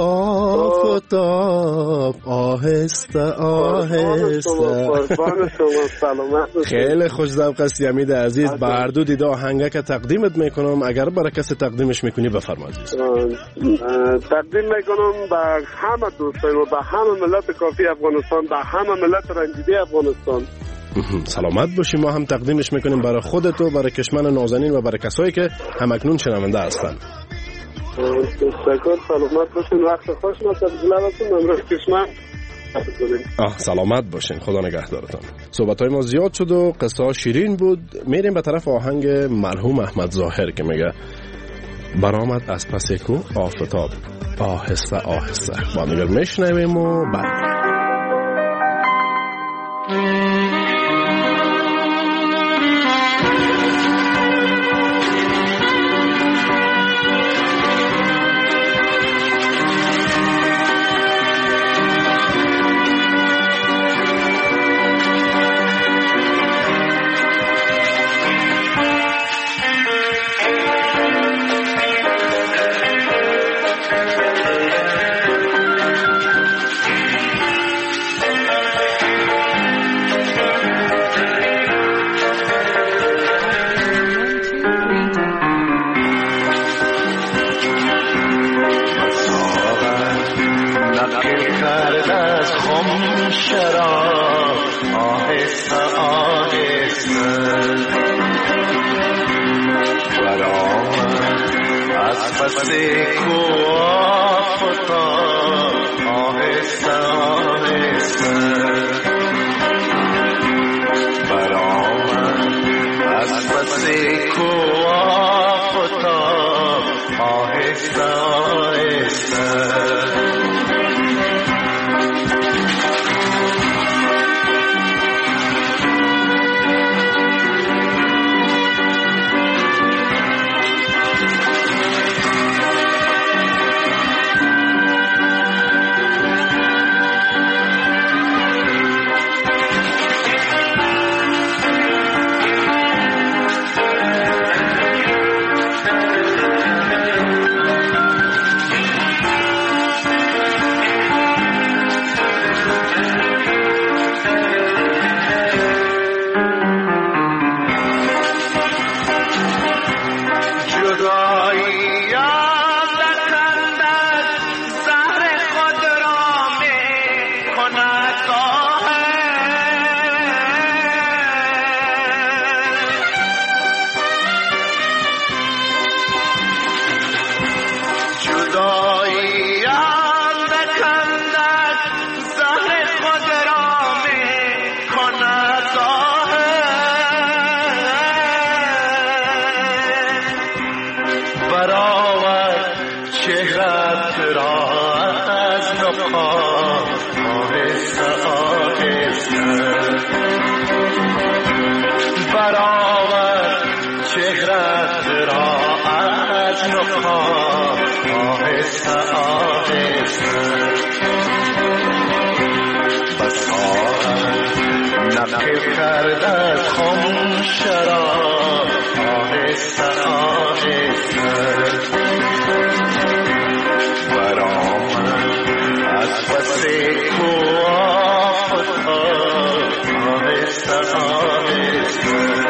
آفتاب آهسته آهسته. خیلی خوش ذوق است امید عزیز. بردو دیده آهنگه که تقدیمت میکنم، اگر برای کسی تقدیمش میکنی بفرما عزیز. تقدیم میکنم به همه دوستان و به همه ملت کافی افغانستان، به همه ملت رنجیده افغانستان. سلامت باشی. ما هم تقدیمش میکنیم برای خودت و برای کشمن نازنین و برای کسایی که همکنون شنونده هستن. تشکر. سلامت باشین. وقت خوش نمرات نمرات کشمن. سلامت باشین. خدا نگهدارتان. صحبت‌های ما زیاد شد و قصه ها شیرین بود. میریم به طرف آهنگ مرحوم احمد ظاهر که میگه برآمد از پس کو آفتاب آهسته آهسته. با هم دیگر میشنویم و بعد آهسته آهسته بس نقب کرده خم شراب آهسته آهسته برآمد از پس کوه آهسته آهسته.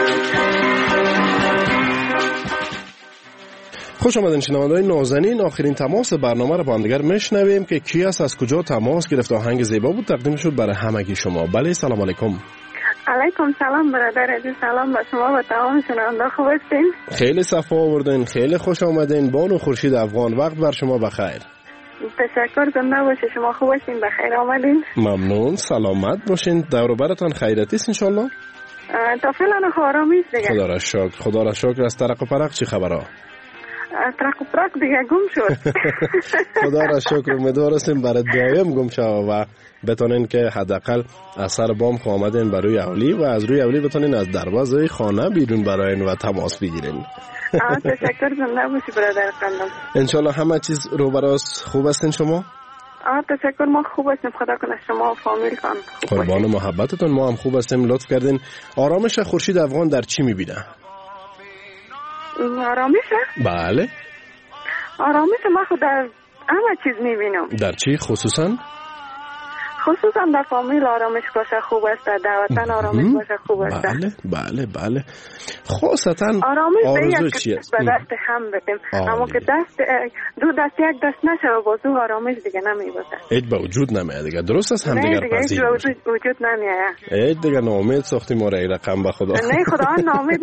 خوش آمدین شنونده‌های نازنین، آخرین تماس برنامه را با هم دیگر میشنویم که کی است، از کجا تماس گرفت. آهنگ زیبا بود تقدیم شد برای همگی شما. بله سلام علیکم. علیکم سلام برادر عزیز، سلام با شما و تمام شنونده. خوب هستین؟ خیلی صفا آوردین، خیلی خوش آمدین. بانو خورشید افغان، وقت بر شما بخیر. تشکر، زنده باشید. شما خوب هستین؟ بخیر آمدین. ممنون، سلامت باشین. دور و برتان خیرتی است ان شاء الله؟ تا فعلا آرامی است دیگه. خدا را شکر، خدا را شکر. از طرق و پرق چی خبرها؟ طرق و پرق دیگه گم شد. خدا را شکر، امیدوار هستیم برای دایم گم شود و بتونین که حداقل از سر بام آمدین بر روی اولی و از روی اولی بتونین از دروازه خانه بیرون براین و تماس بگیرین. تشکر، زنده باشی برادر قلم. انشالله همه چیز رو براست خوب هستین شما؟ تشکر، ما خوب هستیم، خدا کنه شما و فامیل کن. قربان محبتتون، ما هم خوب هستیم، لطف کردین. آرامش خورشید افغان در چی میبینه؟ آرامش؟ بله. آرامش ما خود در همه چیز میبینم. در چی خصوصا؟ خصوصا در فامیل آرامش باشه خوب است، در وطن آرامش باشه خوب است. بله بله بله. خاصتا آرامش چیه؟ به دست هم بدیم، اما که دست دو دست یک دست نشه و بازو آرامش دیگه نمیباشه. هیچ به وجود نمیاد دیگه. درست است، هم دیگر پذیر باشه. وجود نمیاد. هیچ دیگه ناامید ساختی ما را رقم به خدا. نه خدا ناامید.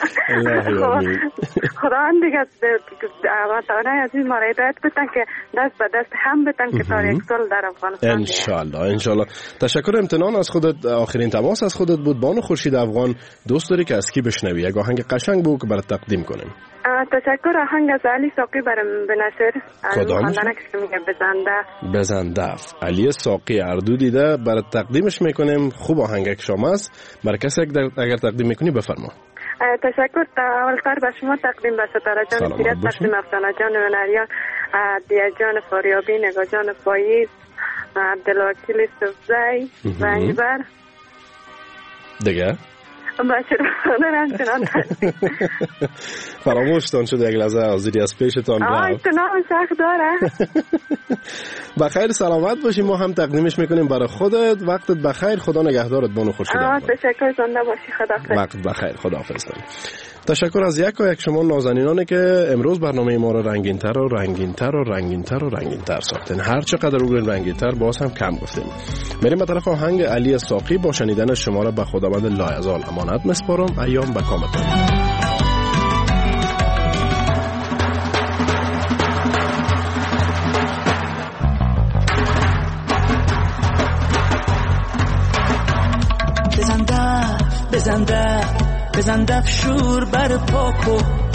خدا دیگه وطنای عزیز ما را هدایت بدن که دست به دست هم بدن که تا یک سال در افغانستان. انشالله. تشکر. امتنان از خودت. آخرین تماس از خودت بود. بانو خورشید افغان، دوست داری که از کی بشنوی؟ یک آهنگ قشنگ بود که برات تقدیم کنیم. تشکر. آهنگ از علی ساقی برام بنشر. کدامش؟ که میگه بزندف. علی ساقی اردو دیده برات تقدیمش میکنیم. خوب آهنگ شما است. برای کسی اگر تقدیم میکنی بفرما. تشکر. اولتر به شما تقدیم به ستاره جان سیرت، تقدیم افسانه جان ونریان، دیه جان فاریابی، نگاه جان فایز، عبدالوکیل سفزی و انجبر دیگه باشه دارم چنان فراموشتان شده یک لحظه آزیری از پیشتان رفت. چنان سخت داره. بخیر سلامت باشی. ما هم تقدیمش میکنیم برای خودت. وقتت بخیر، خدا نگهدارت بانو خورشید. تشکر، زنده باشی. خداحافظ. وقت بخیر، خداحافظ. تشکر از یک شما نازنینانی که امروز برنامه ما رو رنگین‌تر و رنگین‌تر و رنگین‌تر و رنگین‌تر ساختین. هر چقدر بگوین رنگین‌تر باز هم کم گفتیم. بریم به طرف آهنگ علی ساقی. با شنیدن شما را به خداوند لایزال امانت میسپارم. ایام به کامتون. بزن دف شور بر پاکو،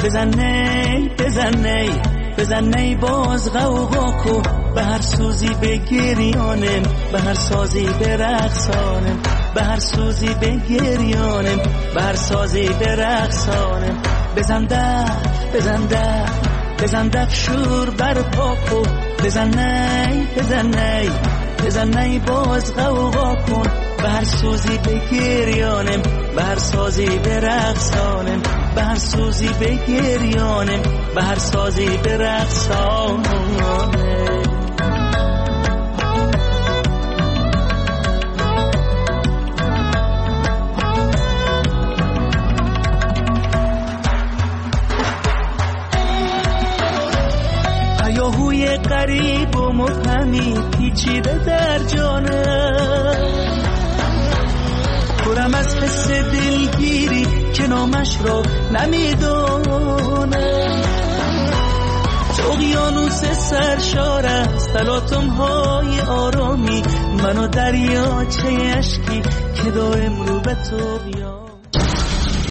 بزن نی باز غوغا کو. به هر سوزی بگریانم، به هر سازی برقصانم، به هر سوزی بگریانم، به هر سازی برقصانم. بزن دف شور بر پاکو، بزن نی باز غوغا کن. به هر سوزی بگریانم، به هر سازی برقصانم، به هر سوزی بگریانم، به هر سازی برقصانم. هیاهوی غریب و مبهمی پیچیده در جانم، پرم از حس دلگیری که نامش را نمیدونم. اقیانوس سرشار است تلاطم های آرامی، من و دریاچه اشکی که دائم رو به طغیان.